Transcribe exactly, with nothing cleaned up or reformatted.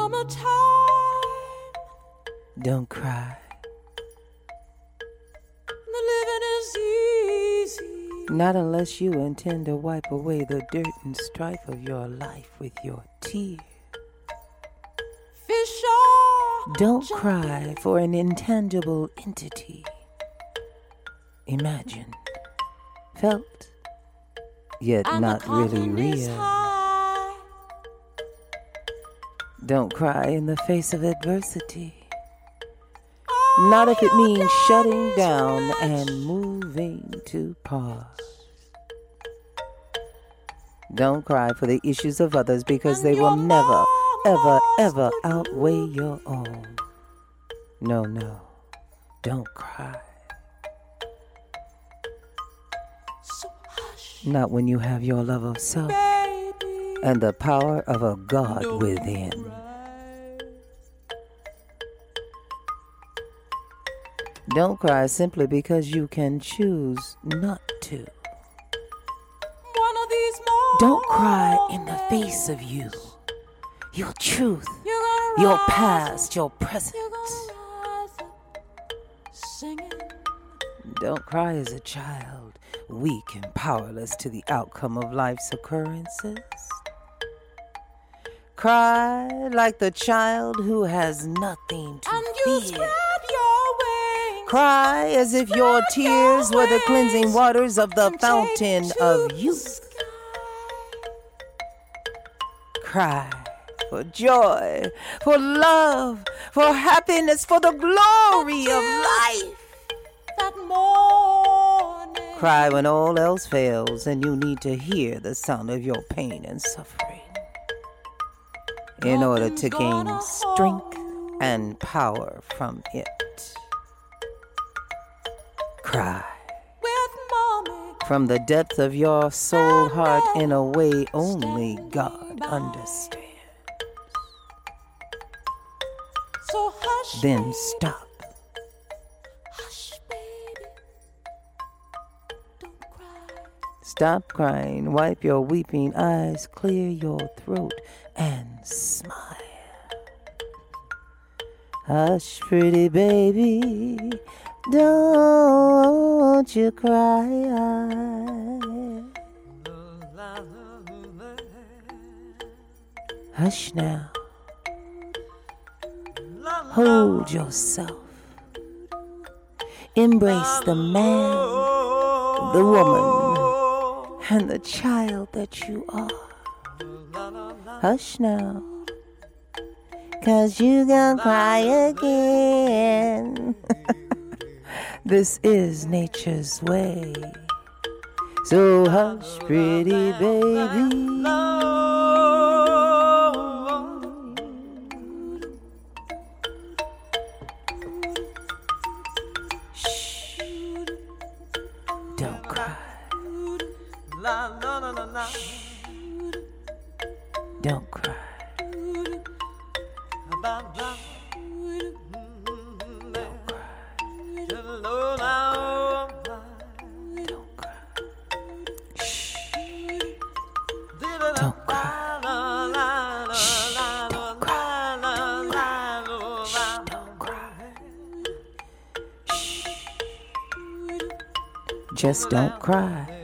summertime. Don't cry. The living is easy. Not unless you intend to wipe away the dirt and strife of your life with your tears. Fish are Don't jumping. cry for an intangible entity. Imagine, felt, yet And not the really cotton is real. high. Don't cry in the face of adversity. All Not if it your means shutting daddy's down rich. and moving to pause. Don't cry for the issues of others because And they will your never, ever, mama's ever good outweigh news. your own. No, no, don't cry. So hush, Not when you have your love of self baby. and the power of a God Don't within. cry. Don't cry simply because you can choose not to. One of these mornings, Don't cry in the face of you, your truth, you're gonna your rise past, your up, present. you're gonna rise up, singing. Don't cry as a child, weak and powerless to the outcome of life's occurrences. Cry like the child who has nothing to And you fear. spread your wings. Cry as if your Spread tears your were the cleansing wings waters of the and fountain take to of the youth. sky. Cry for joy, for love, for happiness, for the glory of life. That morning. Cry when all else fails and you need to hear the sound of your pain and suffering in order to gain strength and power from it. Cry With mommy. from the depth of your soul heart in a way only God understands. So hush, Then baby. stop. Hush, baby. Don't cry. Stop crying, wipe your weeping eyes, clear your throat, and smile. Hush, pretty baby, don't you cry. Hush now. Hold yourself. Embrace the man, the woman, and the child that you are. Hush now, 'cause you gonna cry again. This is nature's way. So hush, pretty baby. Shh. Don't cry. Don't cry. Don't cry. Shh. Don't cry. Shh. Don't cry. Shh. Don't cry. Shh. Just don't cry.